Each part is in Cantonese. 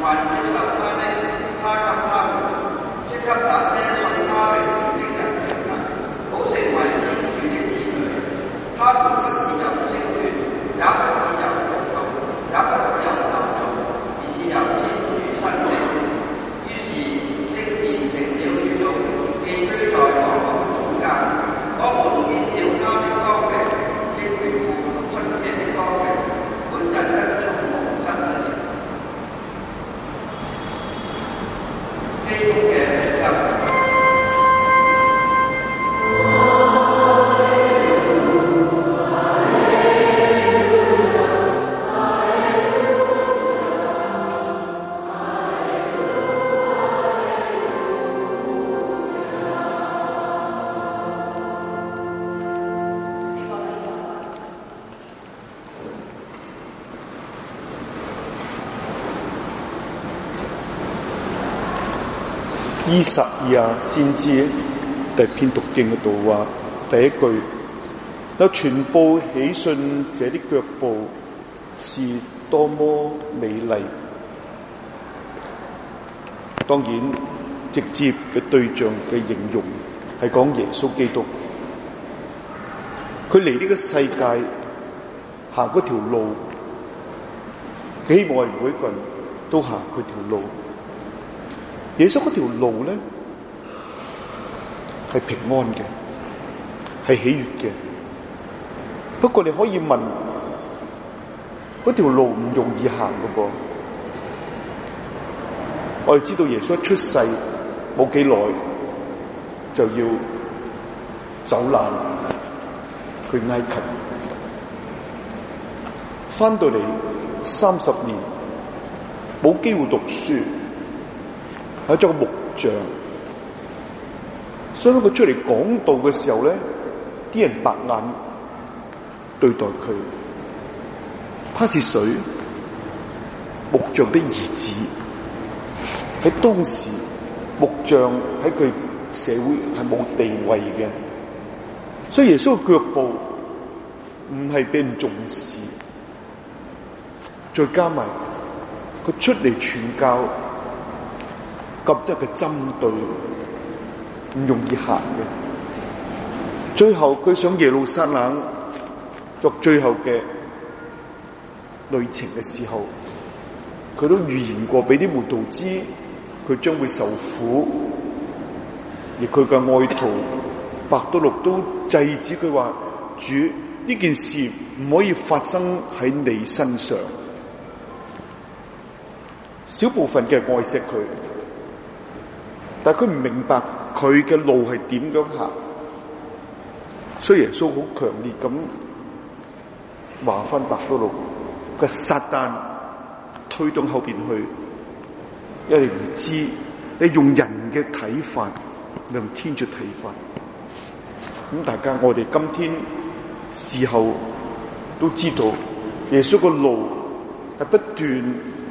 依撒意亞先知第篇讀經嗰度話，第一句有傳報喜訊者的腳步是多麼美麗。當然直接嘅對象嘅形容係講耶穌基督，佢嚟呢個世界行嗰條路，希望每個人都行佢條路。耶穌嗰條路咧係平安嘅，係喜悅嘅。不過你可以問，嗰條路唔容易行㗎噃。我哋知道耶穌一出世冇幾耐就要走難去埃及，翻到嚟30年冇機會讀書。係做個木匠，所以佢出嚟講道嘅時候咧，啲人白眼對待佢。他是誰？木匠的兒子。喺當時，木匠喺佢社會係冇地位嘅，所以耶穌嘅腳步唔係俾人重視。再加埋佢出嚟傳教，咁多嘅針對，唔容易行嘅。最後佢上耶路撒冷作最後嘅旅程嘅時候，佢都預言過俾啲門徒知，佢將會受苦。而佢嘅愛徒伯多祿都制止佢話：主，呢件事唔可以發生喺你身上。小部分嘅愛惜佢。但係佢唔明白佢嘅路係點樣行，所以耶穌好強烈咁話翻伯多祿，佢撒旦推到後邊去，因為你唔知，你用人嘅睇法，用天主睇法。咁大家我哋今天事後都知道，耶穌個路係不斷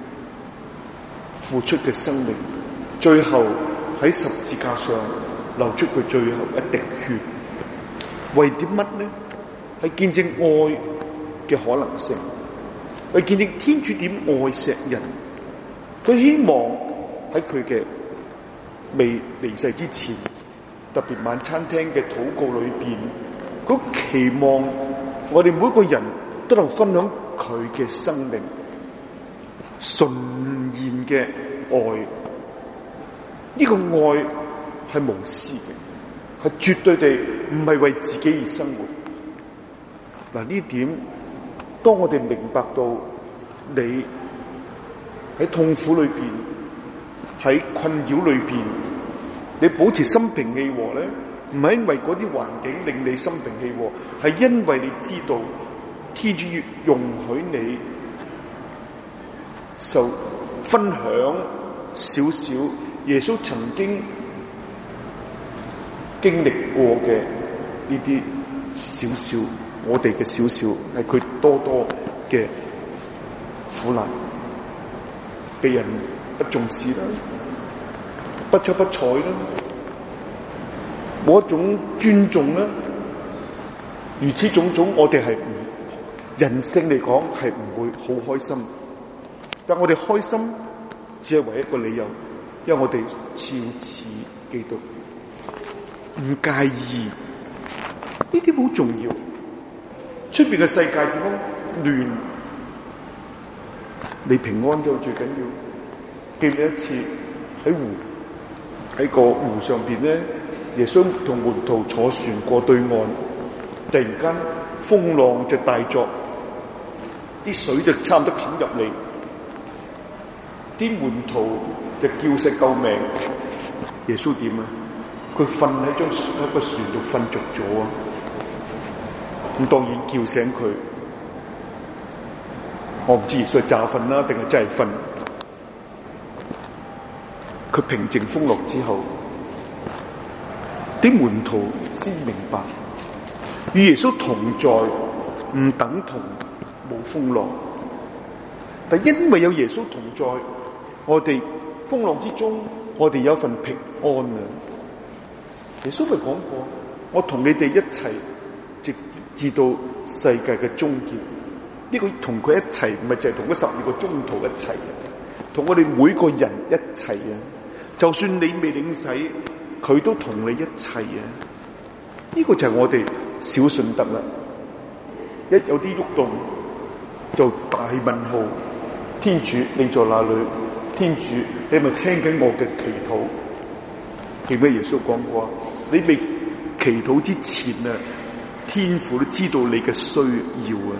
付出嘅生命，最後喺十字架上流出佢最後一滴血，為啲乜呢？係見證愛嘅可能性，係見證天主點愛錫人。佢希望喺佢嘅未離世之前，特別晚餐廳嘅禱告裏邊，佢期望我哋每個人都能分享佢嘅生命，純然嘅愛。呢個愛係無私嘅，係絕對地唔係為自己而生活。嗱，呢點當我哋明白到你喺痛苦裏邊，喺困擾裏邊，你保持心平氣和咧，唔係因為嗰啲環境令你心平氣和，係因為你知道天主越容許你受分享少少耶穌曾經經歷過嘅呢啲少少，我哋嘅少少係佢多多嘅苦難，被人不重視啦，不瞅不睬啦，冇一種尊重啦，如此種種，我哋係人性嚟講係唔會好開心，但我哋開心只係唯一一個理由，因為我哋肖似基督，唔介意呢啲好重要。出邊嘅世界點樣亂，你平安就最緊要。記唔記得一次喺個湖上邊咧，耶穌同門徒坐船過對岸，突然間風浪就大作，啲水就差唔多冚入嚟，啲門徒就叫聲救命。耶穌點啊？佢瞓喺個船度瞓着咗啊！咁當然叫醒佢，我唔知耶穌係詐瞓啦，定係真係瞓。佢平靜風浪之後，啲門徒先明白，與耶穌同在唔等同冇風浪，但因為有耶穌同在，我哋風浪之中，我哋有一份平安啊！耶穌咪講過，我同你哋一齊直至到世界嘅終結。呢個同佢一齊，唔係淨係同嗰12個宗徒一齊，同我哋每個人一齊啊！就算你未領洗，佢都同你一齊啊！呢個就係我哋小信德啦。一有啲喐動，就大問號：天主你在哪裏？天主你係咪聽緊我嘅祈禱？記唔記得耶穌講過？你未祈禱之前啊，天父都知道你嘅需要啊！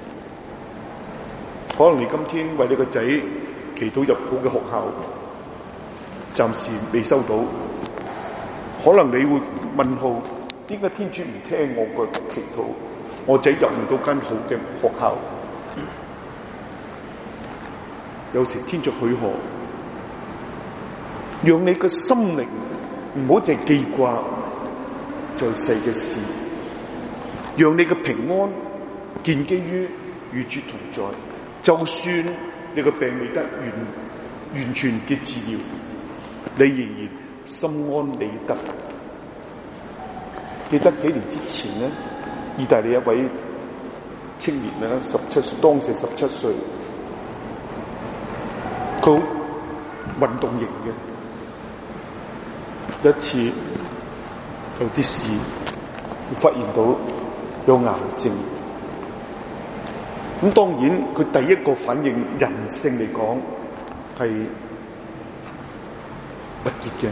可能你今天為你個仔祈禱入好嘅學校，暫時未收到，可能你會問號：點解天主唔聽我個祈禱？我仔入唔到間好嘅學校。有時天主許可，讓你嘅心靈唔好淨係記掛在世嘅事，讓你嘅平安建基於與主同在。就算你個病未得完全嘅治療，你仍然心安理得。記得幾年之前咧，意大利一位青年咧，17歲，當時17歲，佢好運動型嘅。一次有啲事，發現到有癌症。咁當然佢第一個反應，人性嚟講係不潔嘅。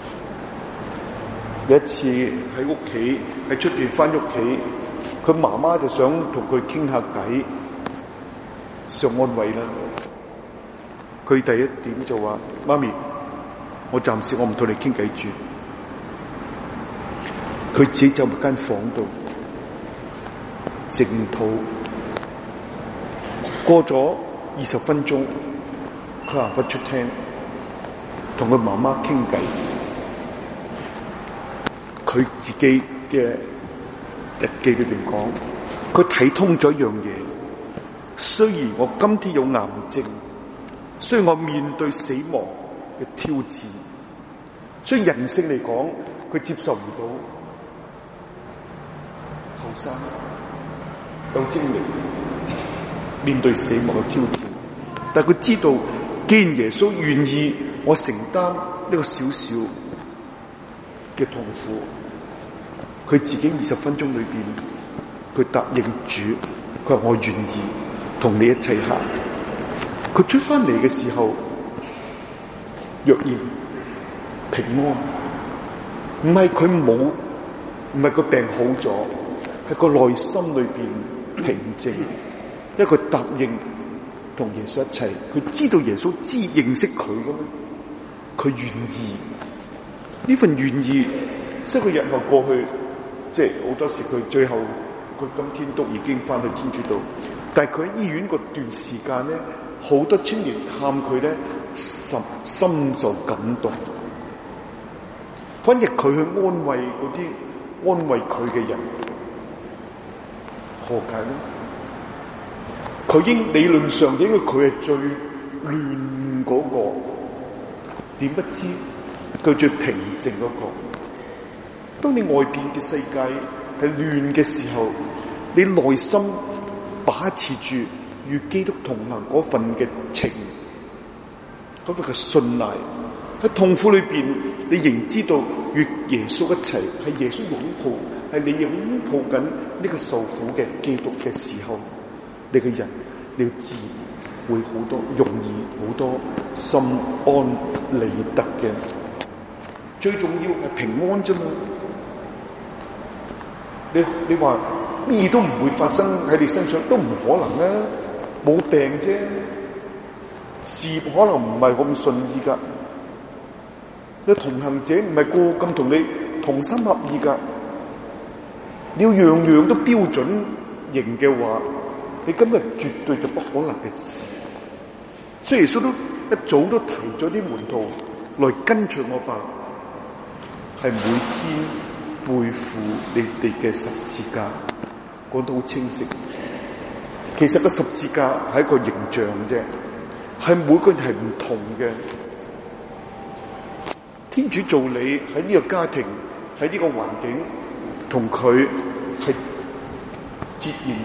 有一次喺屋企，喺出邊翻屋企，佢媽媽就想同佢傾下偈，想安慰啦。佢第一點就話：媽咪，我暫時我唔同你傾偈住。佢自己走入間房度靜禱。過咗20分鐘，佢行翻出廳，同佢媽媽傾偈。佢自己嘅日記裏邊講，佢睇通咗一樣嘢。雖然我今天有癌症，雖然我面對死亡嘅挑戰，雖然人性嚟講，佢接受唔到後生有精力面對死亡嘅挑戰，但係佢知道，既然耶穌願意我承擔呢個小小嘅痛苦，佢自己20分鐘裏邊，佢答應主，佢話我願意同你一齊行。佢出翻嚟嘅時候，若然平安，唔係佢冇，唔係個病好咗，係個內心裏邊平靜。因為佢答應同耶穌一齊，佢知道耶穌認識佢嘅咩？佢願意呢份願意，即係佢日後過去，即係好多時佢最後佢今天都已經翻去天主度，但係佢喺醫院嗰段時間咧，好多青年探佢咧，深受感動。反而佢去安慰嗰啲安慰佢嘅人，何解咧？佢應理論上應該佢係最亂嗰個，點不知佢最平靜嗰個。當你外邊嘅世界係亂嘅時候，你內心把持住與基督同行嗰份嘅情， 嗰個嘅信賴。喺痛苦裏邊，你仍知道與耶穌一齊，係耶穌擁抱，係你擁抱緊呢個受苦嘅基督嘅時候，你嘅人你要自然會好多容易好多心安理得嘅。最重要係平安啫嘛。你話咩都唔會發生喺你身上，都唔可能啊！冇病啫，事業可能唔係咁順意噶。你同行者唔係個咁同你同心合意噶。你要樣樣都標準型嘅話，你今日絕對就不可能嘅事。所以耶穌都一早都提咗啲門徒來跟隨我吧，係每天背負你哋嘅十字架，講得好清晰。其實個十字架係一個形象啫，係每個人係唔同嘅。天主做你喺呢個家庭，喺呢個環境，同佢係截然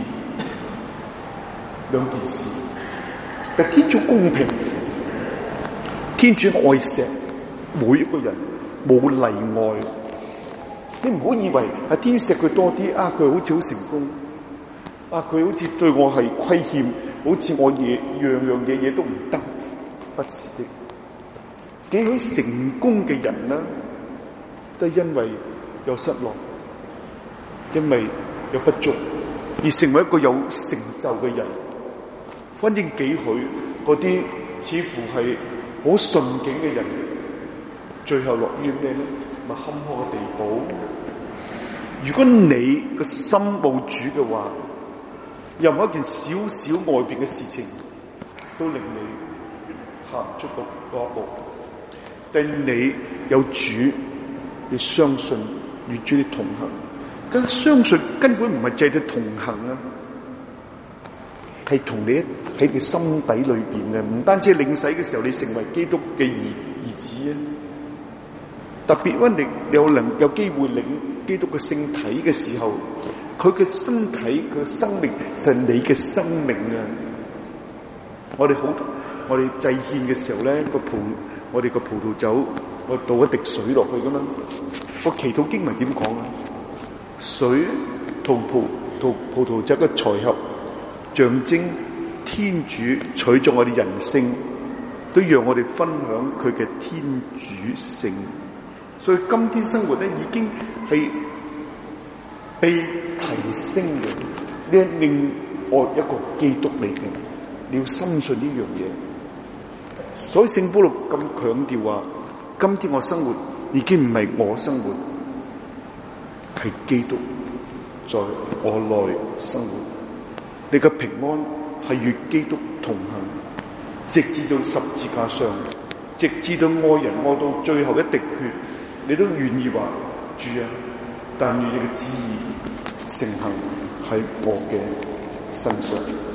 兩件事。但天主公平，天主愛錫每一個人，冇例外。你唔好以為係天錫佢多啲啊，佢好似好成功啊，佢好似對我係虧欠，好似我樣樣嘢都唔得，不是的。幾許成功嘅人呢，都係因為有失落，因為有不足，而成為一個有成就嘅人。反正幾許嗰啲似乎係好順境嘅人，最後落於咩呢？咪坎坷嘅地步。如果你個心冇主嘅話，任何一件小小外邊嘅事情都令你行唔出嗰一步。但你有主，你相信與主你同行，咁相信根本唔係借你同行啊，係同你喺你心底裏邊嘅，唔單止領洗嘅時候你成為基督嘅兒子啊，特別因為你有機會領基督嘅聖體嘅時候，佢嘅身體佢嘅生命就係你嘅生命啊！我哋祭獻嘅時候咧，我哋個葡萄酒，我倒一滴水落去噶嘛。個祈禱經文點講啊？水同葡萄酒嘅財合，象徵天主取咗我哋人性，都讓我哋分享佢嘅天主性。所以今天生活咧已經係被提升嘅，呢係另外一個基督嚟嘅，你要深信呢樣嘢。所以聖保祿咁強調話，今天我生活已經唔係我生活，係基督在我內生活。你嘅平安係與基督同行，直至到十字架上，直至到愛人愛到最後一滴血，你都願意話主啊，但願你嘅旨意成行喺我嘅身上。